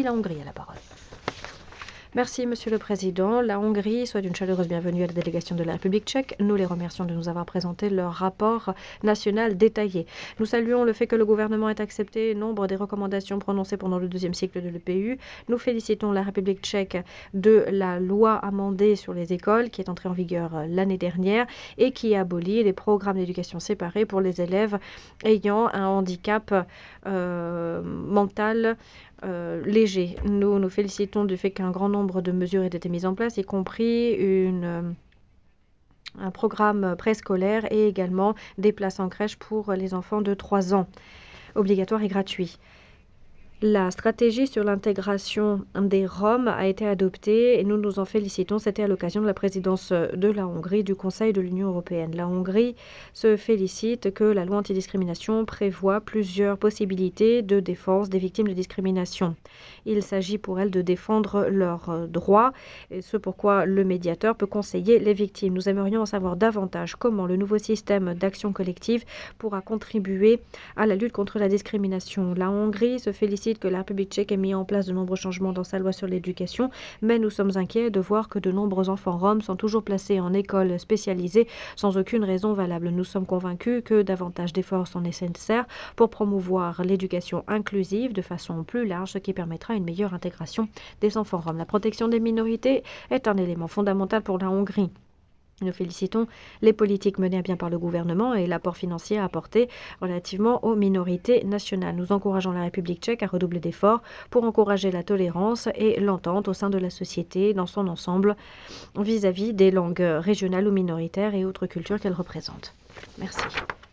la Hongrie a la parole. Merci, Monsieur le Président. La Hongrie souhaite une chaleureuse bienvenue à la délégation de la République tchèque. Nous les remercions de nous avoir présenté leur rapport national détaillé. Nous saluons le fait que le gouvernement ait accepté nombre des recommandations prononcées pendant le deuxième cycle de l'EPU. Nous félicitons la République tchèque de la loi amendée sur les écoles qui est entrée en vigueur l'année dernière et qui abolit les programmes d'éducation séparés pour les élèves ayant un handicap mental léger. Nous nous félicitons du fait qu'un grand nombre de mesures aient été mises en place, y compris un programme préscolaire et également des places en crèche pour les enfants de 3 ans, obligatoire et gratuit. La stratégie sur l'intégration des Roms a été adoptée et nous nous en félicitons. C'était à l'occasion de la présidence de la Hongrie du Conseil de l'Union européenne. La Hongrie se félicite que la loi antidiscrimination prévoit plusieurs possibilités de défense des victimes de discrimination. Il s'agit pour elles de défendre leurs droits, et ce pourquoi le médiateur peut conseiller les victimes. Nous aimerions en savoir davantage comment le nouveau système d'action collective pourra contribuer à la lutte contre la discrimination. La Hongrie se félicite que la République tchèque ait mis en place de nombreux changements dans sa loi sur l'éducation, mais nous sommes inquiets de voir que de nombreux enfants roms sont toujours placés en école spécialisée sans aucune raison valable. Nous sommes convaincus que davantage d'efforts sont nécessaires pour promouvoir l'éducation inclusive de façon plus large, ce qui permettra une meilleure intégration des enfants roms. La protection des minorités est un élément fondamental pour la Hongrie. Nous félicitons les politiques menées à bien par le gouvernement et l'apport financier apporté relativement aux minorités nationales. Nous encourageons la République tchèque à redoubler d'efforts pour encourager la tolérance et l'entente au sein de la société dans son ensemble vis-à-vis des langues régionales ou minoritaires et autres cultures qu'elles représentent. Merci.